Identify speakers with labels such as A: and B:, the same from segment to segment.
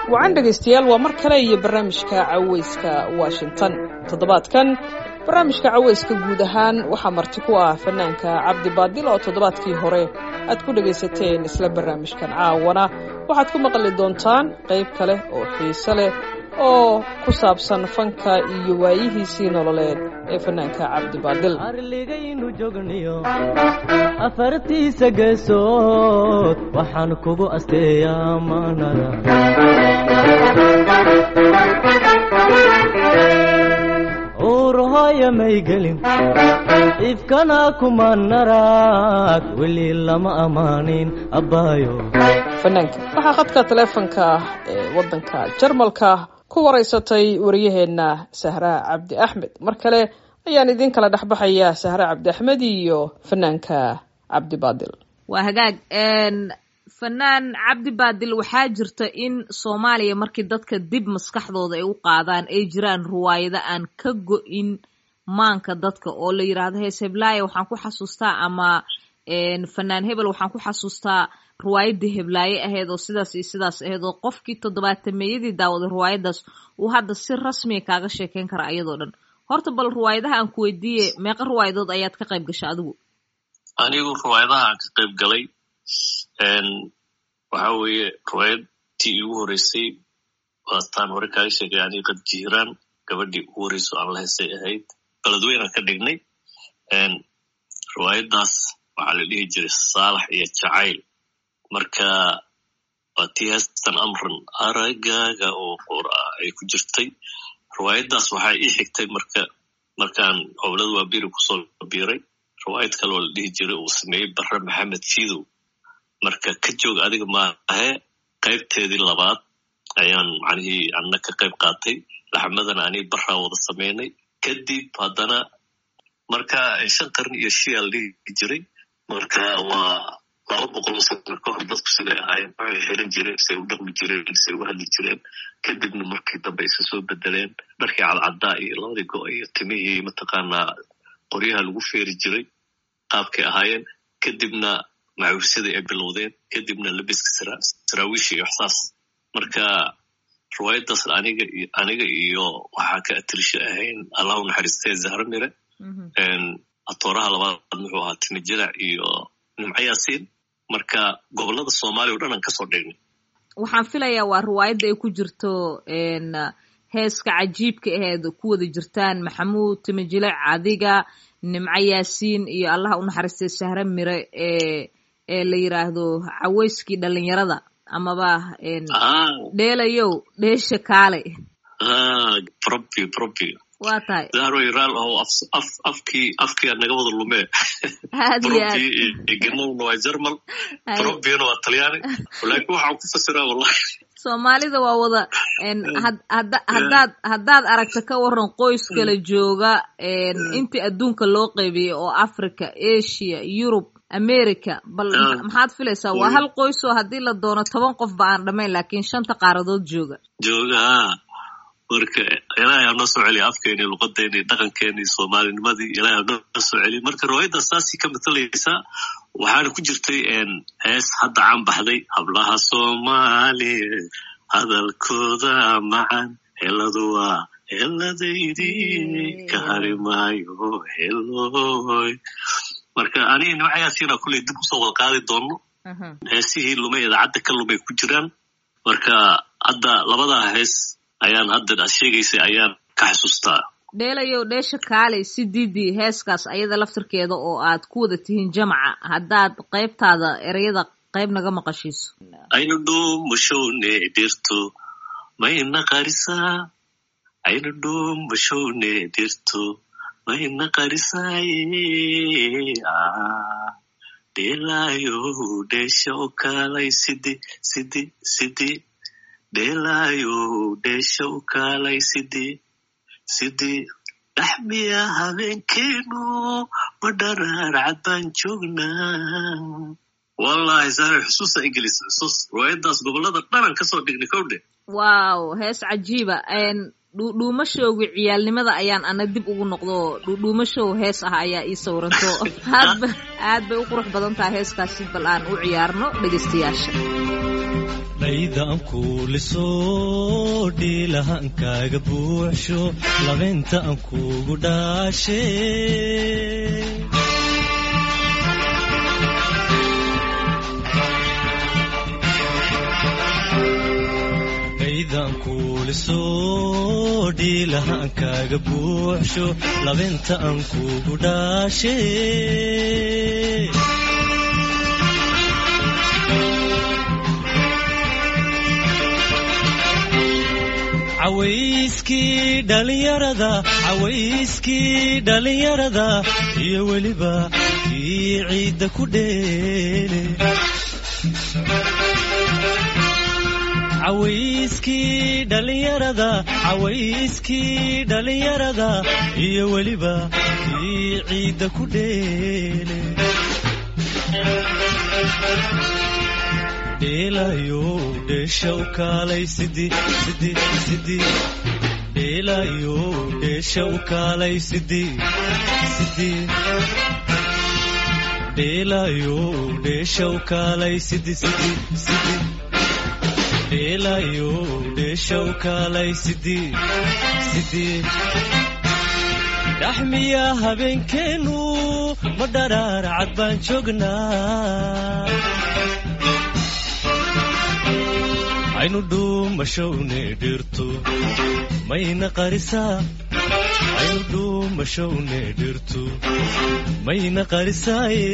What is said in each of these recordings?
A: wacan dhegaystayaal waa mar kale iyo barnaamijka caweyska Washington toddobaadkan barnaamijka caweyska guud ahaan waxaa marti ku ah fanaanka Cabdi Baadil oo toddobaadkii hore aad ku dhagaysateen isla barnaamijkan caawana waxaad ku maqli doontaan qayb kale oo xiiso leh oo ku saabsan fanka iyo waayihiisii nololeed ee fanaanka Cabdi Baadil
B: arligaynu joogniyo afartiisa geesood waxaan kugu asteeyaa maanada uurhooya may gelin ifkana kuma naraag weli lama amaanin abbaayo
A: fanaanka waxaa khadka taleefanka ee waddanka Jarmalka ku wareysatay wariyaheenna Sahra Cabdi Axmed mar kale ayaan idin kala dhaxbaxayaa Sahra Cabdi Axmed iyo fanaanka Cabdi Baadil
C: waa hagaag fanaan Cabdi Baadil waxaa jirta in Soomaaliya markii dadka dib maskaxdooda ay u qaadaan ay jiraan ruwaayada aan ka go'in maanka dadka oo la yiraahdo hees Heblaaya waxaan ku xasuustaa ama fanaan hebel waxaan ku xasuustaa ruwaayadii Heblaaye ahayd oo sidaas iyo sidaas ahayd oo qofkii 70meeyadii daawada ruwaayadaas uu hadda si rasmi ah kaaga sheekeyn kara ayadoo dhan horta bal ruwaayadaha aan ku weydiiyay meeqa ruwaayadood ayaad ka qayb gashay adigu
D: anigu ruwaayadaha aan ka qayb galay waxa weeye ruwaayadtii ugu horeysay waastaan hore kaaga sheegay aniga qad jiiraan gabadhii ugu horeyso aan la heesay ahayd beledweyne aan ka dhignay ruwaayadaas waxaa la dhihi jiray saalax iyo jacayl marka waa tii heestan amran aragaaga oo qora ay ku jirtay ruwaayadaas waxaa ii xigtay markaan howlad waa biri kusoo biiray ruwaayad kale oo la dhihi jiray uu sameeyey Barre Maxamed Fiidow marka ka joog adiga maahe qaybteedii labaad ayaan macnihii anna ka qayb qaatay laxmadana ani Barra wada sameynay kadib haddana marka 5 qarni iyo shiyaal dhihi jiray marka waa 200 sano ka hor dadku sida ahaayeen waxay xiran jireen say u dhaqmi jireen say u hadli jireen kadibna markii dambe ay soo bedeleen dharkii cadcadda iyo labadii go' iyo timihii mataqaanaa qoryaha lagu feeri jiray qaabkay ahaayeen kadibna macuusadii ay bilowdeen kadibna labiska saraawiish iyo xsaas marka ruwaayadaas aniga iyo waxaa ka atirisha ahayn Allahu naxariistay Zahra Mire atooraha labaad wuxuu ahaa Timijirac iyo Nimco Yaasiin marka gobolada Soomaaliya oo dhan aan ka soo dhignay
C: waxaan filayaa waa ruwaayada ay ku jirto heeska cajiibka ahayd ku wada jirtaan Maxamuud Timijirac adiga Nimco Yaasiin iyo Allah u naxariistay Zahra Mire ee la yiraahdo caweyskii dhalinyarada amaba dheelayow dheesha kaale
D: propi
C: waa tahay
D: Zahra Iraal oo afkii naga wada lumee propi ignoona waa Jarmal propi waa Talyaani laakiin waxaan ku fasiraa wallahi
C: Soomaalida waa wada haddaad aragta ka waran qoys kala jooga intii adduunka loo qaybiyay oo Africa Asia Europe America bal maxaad filaysaa waa hal qoys oo haddii la doono 10 qof ba aan dhamayn laakiin 5 qaaradood jooga
D: marka ilaahay ha noo soo celiyo afkeeni luqadeeni dhaqankeeni Soomaalinimadii ilaahay ha noo soo celiyo marka ruwaayada saasi ka matalaysa waxaana ku jirtay hees hadda caan baxday hablaha Soomaaliyeed hadalkooda macaan heladu waa heladaydii ka harimaayo helooy marka aniga Nimco Yaasiin kulay dib u soo wada qaadi doono heesihii lumay idaacadda ka lumay ku jiraan marka hadda labada hees ayaan hadda sheegaysay ayaan ka xasuustaa
C: dheelayow dheesha kaale sidii heeskaas ayada laftirkeeda oo aad ku wada tihiin jamca haddaad qaybtaada erayada qayb naga maqashiiso
D: aynu dhuumashowne dhirto mayna qarisaa aynu dhuumashowne dhirto mayna qarisaaye dheelayow dheesha u kaalay sidii dheelayow dheesha u kaalay sidii dhaxmiya habeenkeenu madharaar cad baan joognaa wallahi Zahra xusuusta Ingiliis xusuus ruwaayadaas gobolada dhan ka soo dhignay kowdhe
C: wow hees cajiiba dhuumashowga ciyaalnimada ayaan ana dib ugu noqdo dhuumashow hees ah ayaa ii sawranto aad bay u qurux badan tahay heeskaasi bal aan u ciyaarno dhageystayaasha
B: dhaydan kuuliso dhiilahan kaaga buuxsho labeenta aan kuugu dhaashe dhaydan kuuliso dhiilahan kaaga buuxsho labeenta aan kuugu dhaashe cawayskii dhalinyarada iyo weliba kii ciidda ku dheele cawayskii dhalinyarada iyo weliba kii ciidda ku dheele dheelayo dheesha u kaalay sidii dheelayo dheesha u kaalay sidii dheelayo dheesha u kaalay sidii dheelayo dheesha u kaalay sidii dhaxmiya habeenkeenu ma dharaar cad baan joognaa aynu dhuumashowne dhirtu mayna qarisaa aynu dhuumashowne dhirtu mayna qarisaaye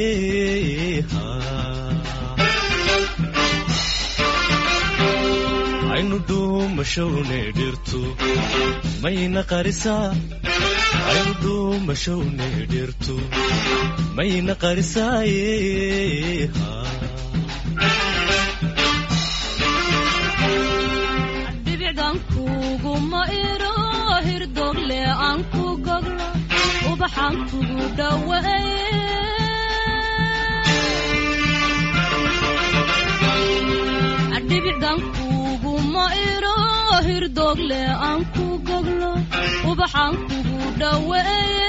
B: aynu dhuumashowne dhirtu mayna qarisaa aynu dhuumashowne dhirtu mayna qarisaaye
E: kuguma iro hirdogle aan ku goglo ubaxaan kugu dhaweeye dhibicdan kuguma iro hirdogle aan ku goglo ubaxaan kugu dhaweeye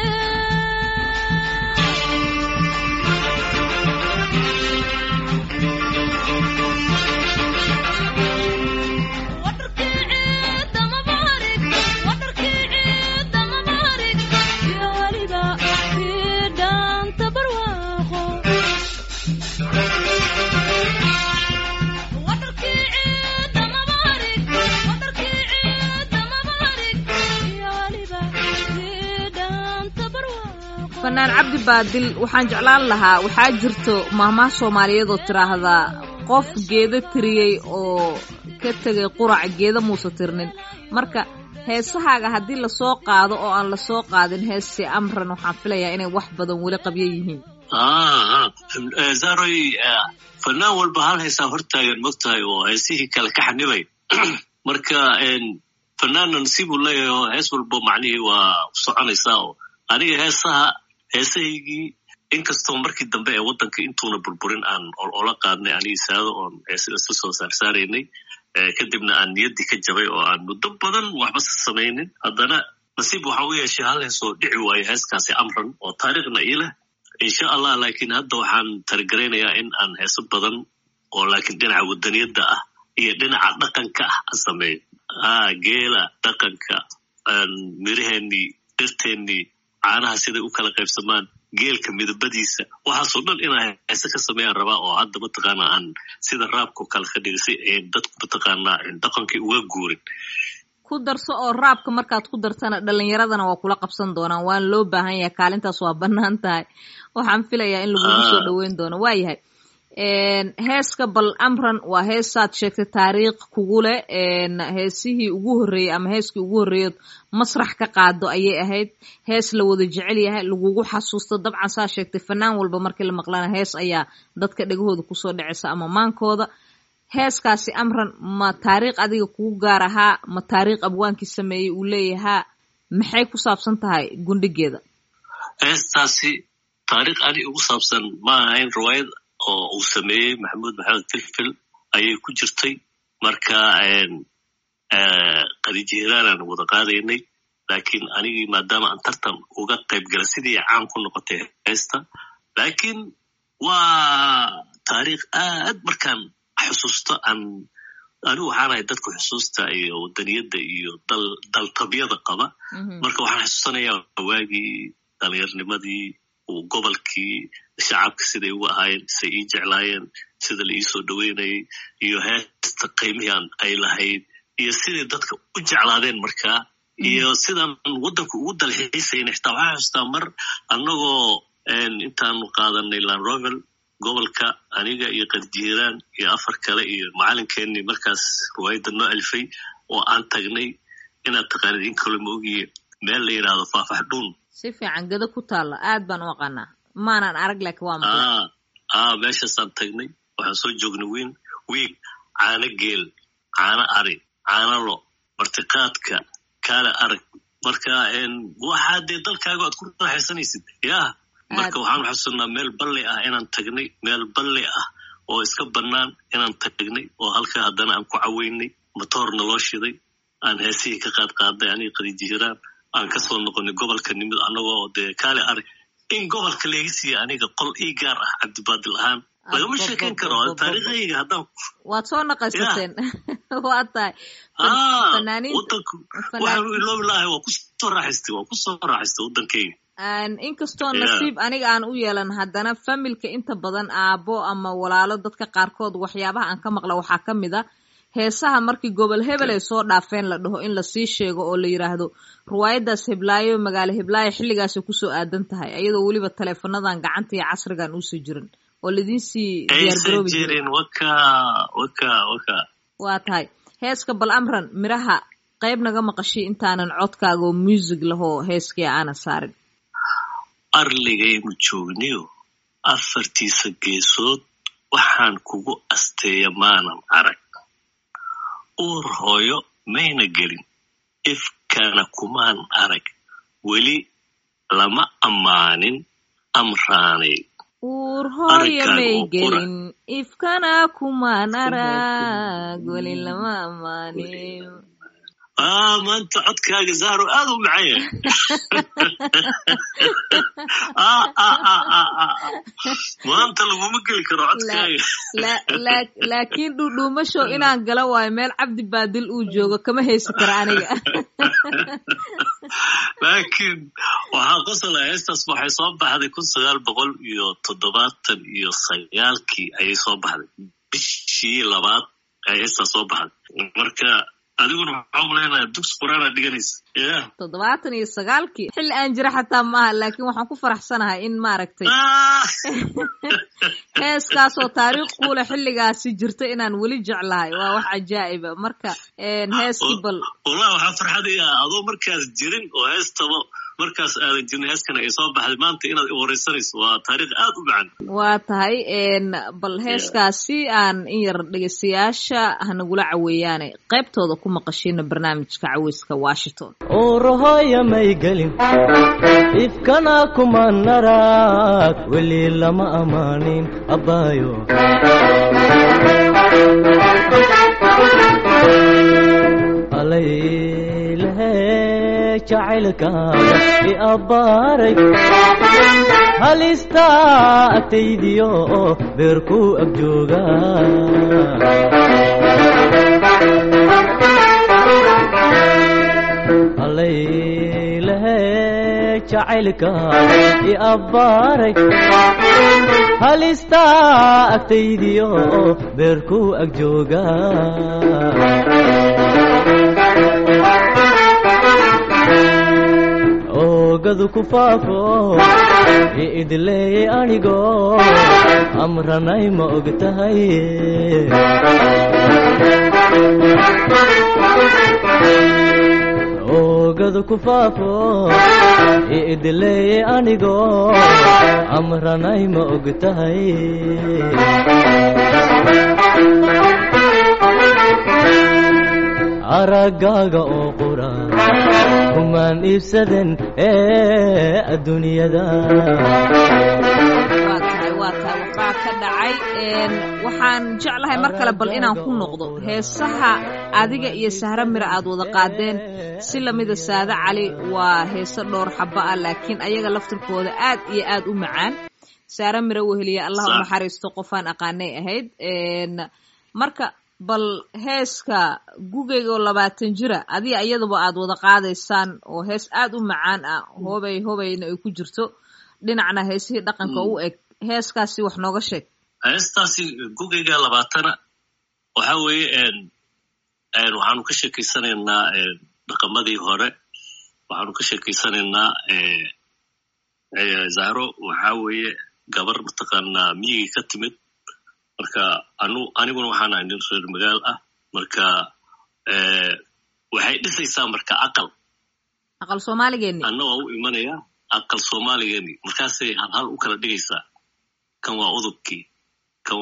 C: fanaan cabdi baadil waxaan jeclaan lahaa waxaa jirto maahmaah soomaaliyeed oo tiraahdaa qof geeda tiriyey oo ka tegay qurac geeda muusa tirnin marka heesahaaga haddii lasoo qaado oo aan lasoo qaadin heesi amran waxaan filayaa inay wax badan weli qabyo yihiin
D: zaroy fanaan walba hal heesaa hortaagan mogtahay oo heesihii kale ka xanibay marka fanaanna nasiibuu leeyahay oo hees walba macnihii waa soconaysaa oo aniga heesahaygii inkastoo markii dambe ee waddanka intuuna burburin aan ola qaadnay anigii saado oon heesada isu soo saarsaaraynay kadibna aan niyaddii ka jabay oo aan muddo badan waxba sa samaynin haddana nasiib waxa u yeeshay hal heesoo dhici waayo heeskaasi amran oo taariikhna ii leh insha allah laakiin hadda waxaan taragaraynayaa in aan heeso badan oo laakiin dhinaca wadaniyadda ah iyo dhinaca dhaqanka ah aan sameeyo geela dhaqanka miraheennii dhirteennii caanaha siday u kala qaybsamaan geelka midabadiisa waxaasoo dhan inaan heese ka sameeyaan rabaa oo hadda mataqaanaa aan sida raabka kale ka dhigisay dadku mataqaanaa dhaqankii uga guurin
C: ku darso oo raabka markaad ku dartana dhalinyaradana waa kula qabsan doonaan waan loo baahan yahay kaalintaas waa bannaan tahay waxaan filayaa in lagugu soo dhaweyn doono waa yahay heeska bal amran waa heesaad sheegtay taariikh kugu leh heesihii ugu horreeyey ama heeskii ugu horreeyood masrax ka qaado ayay ahayd hees la wada jecel yahay lagugu xasuusto dabcan saa sheegtay fanaan walba markii la maqlana hees ayaa dadka dhegahooda kusoo dhacaysa ama maankooda heeskaasi amran ma taariikh adiga kugu gaar ahaa ma taariikh abwaankii sameeyey uu leeyahaa maxay ku saabsan tahay gundhigeeda
D: heestaasi taariikh ani ugu saabsan ma ahayn riwaayad oo uu sameeyey maxamuud maxamed filfil ayay ku jirtay marka qadijihiiraanaan wada qaadaynay laakiin anigii maadaama aan tartan uga qayb gala sidii caan ku noqotay heesta laakiin waa taariikh aad markaan xusuusto aan anigu waxaan ahay dadka xusuusta iyo wadaniyadda iyo daltabyada qaba marka waxaan xasuusanayaa waagii dhalinyarnimadii uu gobolkii shacabka siday ugu ahaayeen say ii jeclaayeen sida la iisoo dhaweynayay iyo heesta qiimihii ay lahayd iyo siday dadka u jeclaadeen markaa iyo sidaan waddanka ugu dalxiisayna xitaa waxaan xasuustaa mar annagoo intaanu qaadanay Landrovel gobolka aniga iyo Qarjiiraan iyo 4 kale iyo macalinkeenii markaas ruwaayadda noo alfay oo aan tagnay inaad taqaanid in kale ma ogiye meel la yiraahdo Faafaxdhuun
C: si fiican gada ku taala aad baan u aqaanaa maanan arag laakiin waa
D: maqlay meeshaasaan tagnay waxaan soo joognay wiig caano geel caano ari caano lo martiqaadka kala arag marka waxaa dee dalkaaga aad ku raaxaysanaysid yaa marka waxaan xasuusnaa meel balle ah inaan tagnay meel balle ah oo iska bannaan inaan tagnay oo halka haddana aan ku caweynay matoorna loo shiday aan heesihii ka qaadqaaday aniga Qarjiiraan aan ka soo noqonay gobolka nimid annagoo dee kale arag in gobolka laga siiyay aniga qol ii gaar ah Cabdibaadil ahaan lagama sheekeyn karo taariikhayga haddaan
C: waad soo naqaysateen waa tahay
D: waddanku waxaan iloobi lahay waa ku soo raaxaystay waddankayga
C: inkastoo nasiib aniga aan u yeelan haddana familka inta badan aabo ama walaalo dadka qaarkood waxyaabaha aan ka maqla waxaa ka mid a heesaha markii gobol hebel ay soo dhaafeen la dhaho in lasii sheego oo la yiraahdo ruwaayadaas heblaayo magaalo heblaayo xilligaasay kusoo aadan tahay iyadoo weliba taleefonadan gacanta iyo casrigan uusii jirin oo ladiinsii diyaargaroobi jirin waa tahay heeska bal amran miraha qayb naga maqashay intaanan codkaaga oo music lahoo heeskii aanan saarin
D: arligaynu joogniyo 4 geesood waxaan kugu asteeya maanan arag uur hooyo mayna gelin ifkana kumaan arag weli lama ammaanin amraanay
C: uur hooyo may gelin ifkana kumaan arag weli lama ammaanin
D: maanta codkaaga Zahro aad u macaan maanta laguma geli karo codkaaga
C: laakiin dhudhuumasho inaan gala waayo meel Cabdibaadil uu joogo kama haysan karo aniga
D: laakiin waxaa qosolay heestaas waxay soo baxday 1979 ayay soo baxday bishii labaad ay heestaas soo baxday marka adiguna waxaan leenahay dugsi quraana dhiganaysa
C: 79 xilli aan jira xataa maaha laakiin waxaan ku faraxsanahay in maaragtay heeskaasoo taariikh kuule xilligaasi jirta inaan weli jeclahay waa wax cajaa'iba marka heeskii bal
D: wallahi waxaa farxadaya adoo markaas jirin oo heestaba markaas aadan jirin heeskana ay soo baxday maanta inaad wareysanayso waa taariikh aad u macaan
C: waa tahay bal heeskaasi aan in yar dhegeystayaasha hanagula caweeyaane qaybtooda ku maqashina barnaamijka caweyska Washington
B: uurhooyo may gelin ifkana kuma narag weli lama ammaanin abbaayo alaylehe jacaylkaaga i abbaaray halista agtaydiyo beerku ag jooga alaylehe jacaylkaaga i abbaaray halista agtaydiyo beerku ag jooga oogadu ku faafo idleeyay anigoo amranay ma og tahay oogadu ku faafo idleeyay anigoo amranay ma og tahay aragaaga oo qura kumaan iibsaden adduunyada
C: waa tahay waxbaa ka dhacay waxaan jeclahay mar kale bal inaan ku noqdo heesaha adiga iyo Sahra Mira aad wada qaadeen si lamida Saada Cali waa heeso dhowr xaba ah laakiin ayaga laftirkooda aad iyo aad u macaan Sahra Mira weheliya Allah u naxariisto qofaan aqaanay ahayd marka bal heeska gugaygo 20 jira adiga iyadaba aad wada qaadaysaan oo hees aad u macaan ah hobayna ay ku jirto dhinacna heesihii dhaqanka u eg heeskaasi wax nooga sheeg
D: heestaasi gugayga 20 waxa weeye waxaanu ka sheekeysanaynaa dhaqamadii hore waxaanu ka sheekeysanaynaa Zahro waxa weeye gabar mataqaanaa miyigi ka timid marka aniguna waxaan ahay nin reer magaal ah marka waxay dhisaysaa marka aqal Soomaaligeeni anagoo u imanaya aqal Soomaaligeeni markaasay hal u kala dhigaysaa kan waa udubkii kan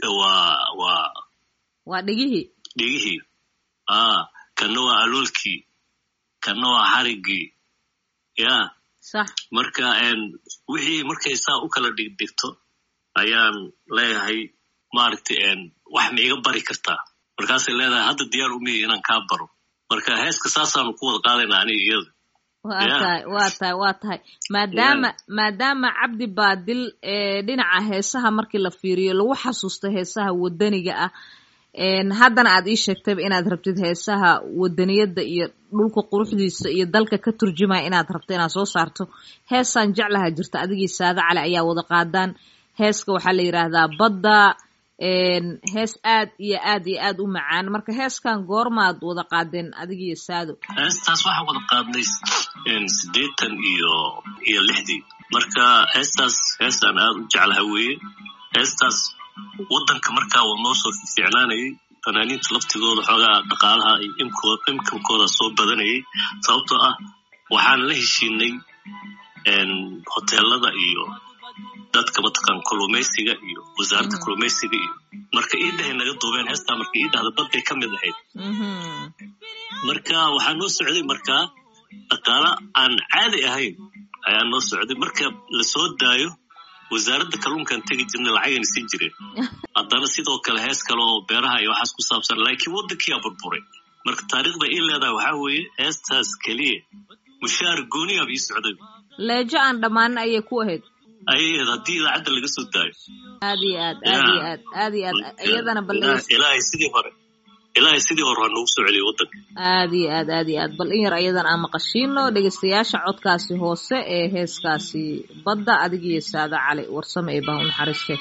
D: waa dhigihii kan waa aloolkii kan waa harigii ya
C: صح
D: marka wixii markay saa u kala dhigto ayaan leeyahay maaragtay wax ma iga bari kartaa markaasay leedahay hadda diyaar u miyi inaan kaa baro marka heeska saasaanu ku wada qaadaynaa aniga iyada
C: waa tahay maadaama Cabdi Baadil dhinaca heesaha markii la fiiriyo lagu xasuusto heesaha wadaniga ah haddana aad ii sheegtay inaad rabtid heesaha wadaniyada iyo dhulka quruxdiisa iyo dalka ka turjumaya inaad rabto inaad soo saarto heesaan jeclaha jirta adigii Saada Cali ayaa wada qaadaan heeska waxaa la yiraahdaa badda hees aad iyo aad u macaan marka heeskan goormaad wada qaadeen adigii Saado
D: heestaas waxaan wada qaadnay 80 iyo 60 marka heestaan aad u jeclaha weeye heestaas wadanka markaa waa noo soo fiicnaanayay fanaaniinta laftigooda xoogaa dhaqaalaha iyo imkooda soo badanayay sababtoo ah waxaan la heshiinay hoteelada iyo dadka mataqaan kalluumaysiga iyo wasaaradda kalluumaysiga iyo marka iidahay naga duubeen heestaa marka iidahda badday ka mid ahayd marka waxaa noo socday markaa dhaqaala aan caadi ahayn ayaa noo socday marka la soo daayo wasaaradda kalluunkan tegi jirnay lacagayna siin jireen haddana sidoo kale hees kale oo beeraha iyo waxaas ku saabsan laakiin waddankii aa burburay marka taariikhda ii leedahay waxaa weeye heestaas keliya mushaar gooniyaab ii socday
C: leejo aan dhammaan ayay ku ahayd
D: haddii idaacadda laga soo daayo
C: aad iyo aad iyadana bal
D: ilaahay sidii hore waa noogu soo celiyay waddanka
C: aad iyo aad bal in yar ayadan aan maqashiino dhegeystayaasha codkaasi hoose ee heeskaasi badda adigiyo Saada Cali warsame ee baa u naxariistay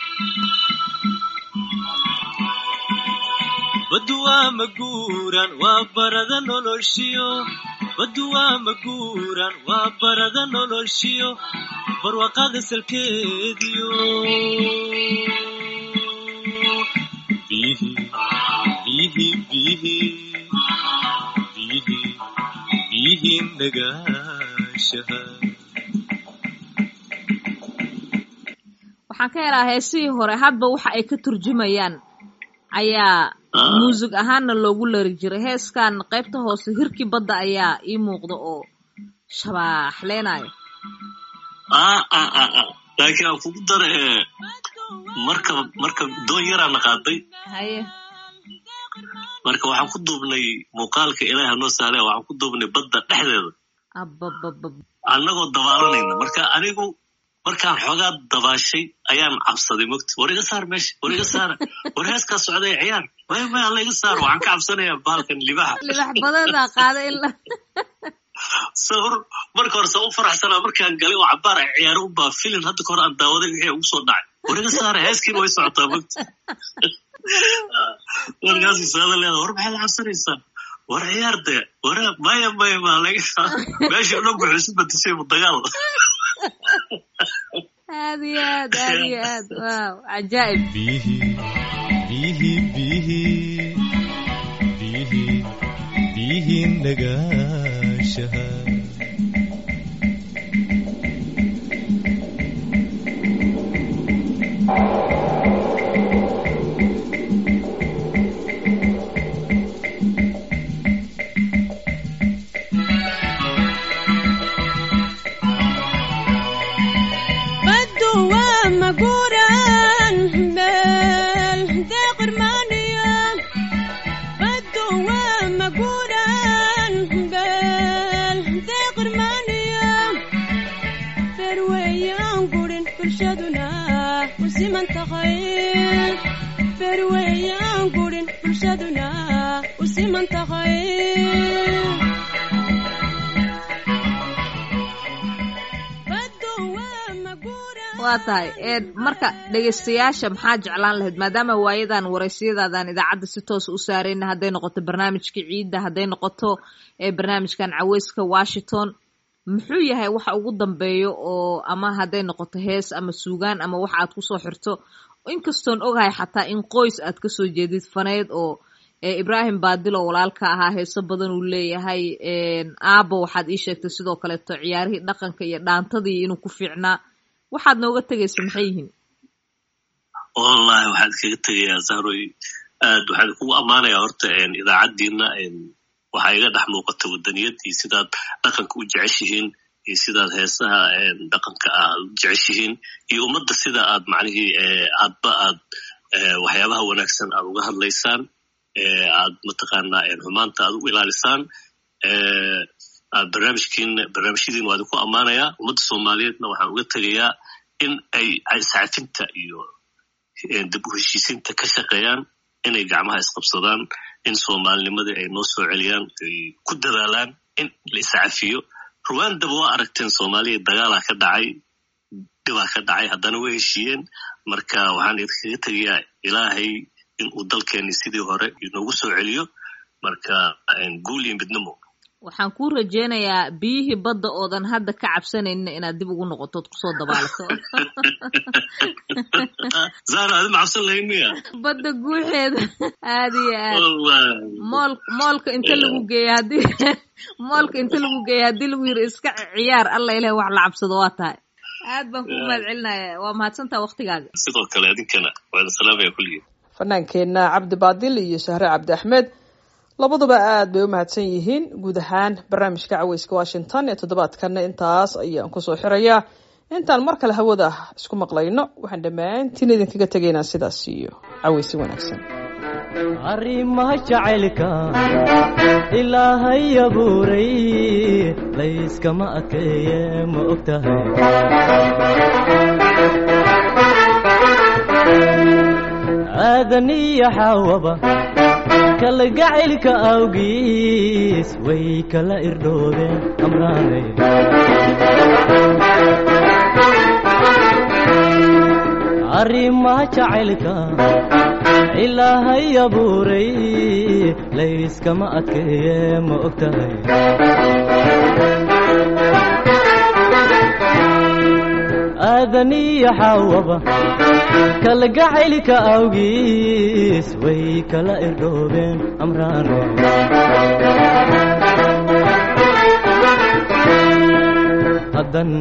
B: baddu waa maguuran waa barada noloshiyo baddu waa maguuran waa barada noloshiyo barwaaqada salkeediyo bihi nagaashaha
C: waxaan ka helaa heesihii hore hadba waxa ay ka turjumayaan ayaa muusig ahaanna loogu lari jiray heeskan qaybta hoose hirkii badda ayaa ii muuqda oo shabaaxleenayo
D: laakiin aan kugu dara marka doon yaraa na qaaday
C: haye
D: marka waxaan ku duubnay muuqaalka ilaaha noo sahlay waxaan ku duubnay badda dhexdeeda annagoo dabaalanayna marka anigu markaan xoogaa dabaashay ayaan cabsaday mogta war iga saar meesha war iga saara war heeskaa socday ciyaar may alla iga saar waxaan ka cabsanayaa bahalkan libax
C: badada qaada ila
D: sawir marka hore soo faraxsanaa markaan galay oo cabaar ciyaaro u baa filin hadda ka hor aan daawaday wixii ugu soo dhacay war iga saara heeskiina way socotaa mogta warkaasi Saada leedahay war maxaad cabsanaysaa war ciyaar dee war maya laga meesha dhan wuxuu isu badisay dagaal
C: aad iyo aad waaw cajaa'ib
B: bihi nagaashaha
E: bulshaduna u siman tahay
C: waa tahay marka dhegaystayaasha maxaa jeclaan lahayd maadaama waayadan waraysiyadaadan idaacadda si toos u saarayna hadday noqoto barnaamijka ciidda hadday noqoto barnaamijkan caweyska Washington muxuu yahay waxa ugu dambeeyo oo ama hadday noqoto hees ama suugaan ama waxa aad ku soo xirto inkastoon ogahay xataa in qoys aad ka soo jeedid faneed oo Ibrahim Baadil oo walaalka ahaa heeso badan uu leeyahay aabo waxaad ii sheegtay sidoo kale to ciyaarihii dhaqanka iyo dhaantadii inuu ku fiicnaa waxaad nooga tagaysaa maxay yihiin
D: wallahi waxaad kaga tagayaa Zahroy aad waxaan kugu amaanayaa horta idaacadiina waxa iga dhex muuqata wadaniyadii sidaad dhaqanka u jeceshihiin iyo sidaad heesaha dhaqanka aad u jeceshihiin iyo ummadda sida aad macnihii aadba aad waxyaabaha wanaagsan aad uga hadlaysaan aad mataqaanaa xumaanta aad u ilaalisaan barnaamijyadiin waa idinku ammaanayaa ummadda Soomaaliyeedna waxaan uga tegayaa in ay saafinta iyo dib u heshiisiinta ka shaqeeyaan inay gacmaha isqabsadaan in Soomaalinimadii ay noo soo celiyaan ay ku dadaalaan in la iscafiyo Rwanda waa aragteen Soomaaliya dagaal ka dhacay dibaa ka dhacay haddana way heshiiyeen marka waxaan idinkaga tegayaa Ilaahay in uu dalkeeni sidii hore inoogu soo celiyo marka guul iyo midnimo
C: waxaan ku rajeynayaa biyihii badda oodan hadda ka cabsanayna inaad dib ugu noqoto ku soo dabaalato
D: Zara aad ma cabsan lahaynaya
C: badda guuxeeda aad iyo aad moolka inta lagu geeyo haddii lagu yiri iska ciyaar alla ilaahay wax la cabsado waa tahay aad baan ku mahadcelinayaa waa mahadsantaa waqtigaaga
D: sidoo kale adinkana waa salaamaya kulligiin
A: fanaankeenna Cabdi Baadil iyo Sahre Cabdi Axmed labaduba aad bay u mahadsan yihiin guud ahaan barnaamijka caweyska Washington ee toddobaadkan intaas ayaan ku soo xirayaa intaan mar kale hawada isku maqlayno waxaan dhamaantiin idinkaga tagaynaa sidaas iyo caweysi wanaagsan
B: arrimaha jacaylka ilaahay abuuray layskama adkeeye ma ogtahay aadaniya xawaba kala gacaylka awgiis way kala irdhoobeen amraanay arrimaha jacaylka ilaahay abuuray layskama adkeeye ma ogtahay aadaniya xawaba kala gacaylka awgiis way kala irdhoobeen amraanay haddan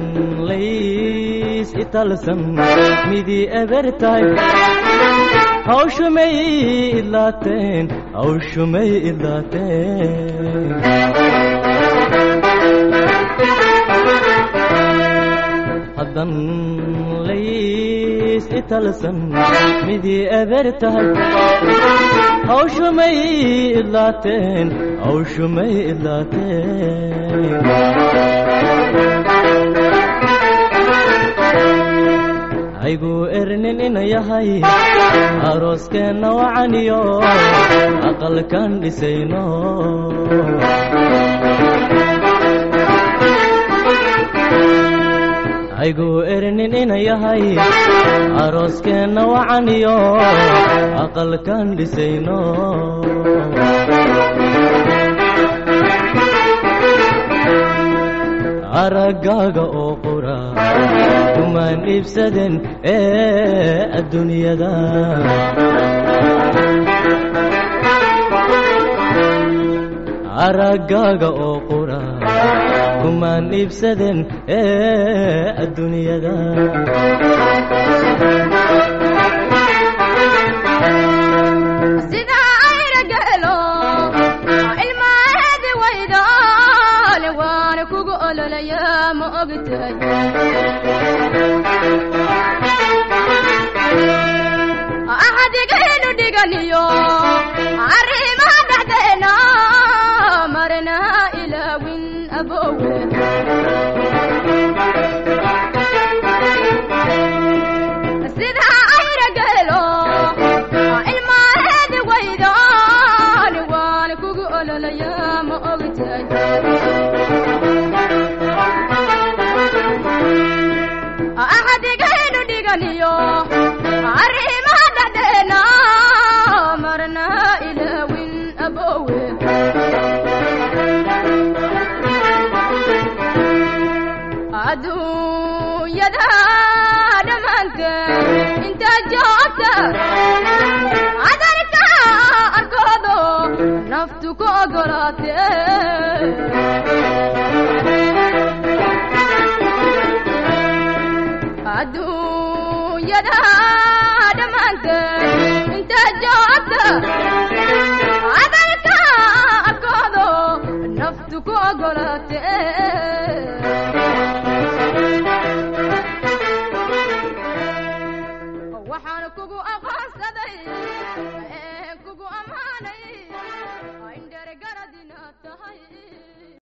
B: lays italsan midii ebertay hawshumay idlaateen haddan lays italsan midii ebertahay hawshumay idlaateen haygu ernin ina yahay arooskeenna wacaniyo aqalkan dhisayno haygu ernin ina yahay arooskeenna wacaniyo aqalkan dhisayno aragaaga oo qura kumaan iibsaden adduunyada aragaaga oo qura kumaan iibsaden adduunyada
E: axadigainu dhiganiyo arrimaha dhexdeena marna ilaawin abowe sida ayra gelo ilmaheedi wayda adduunyada dhammaanteed intaad joogta adarka arkoodo naftu ku ogolaatee adduunyada dhammaanteed intaad joogta adarka arkoodo naftu ku ogolaatee